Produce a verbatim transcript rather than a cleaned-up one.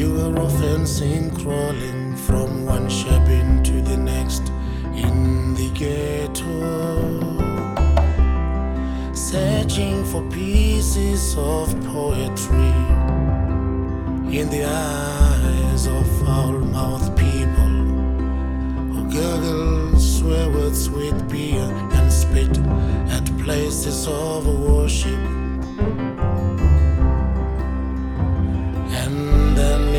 You are often seen crawling from one cabin to the next in the ghetto, searching for pieces of poetry in the eyes of foul-mouthed people who gurgle, swear words with beer and spit at places of worship.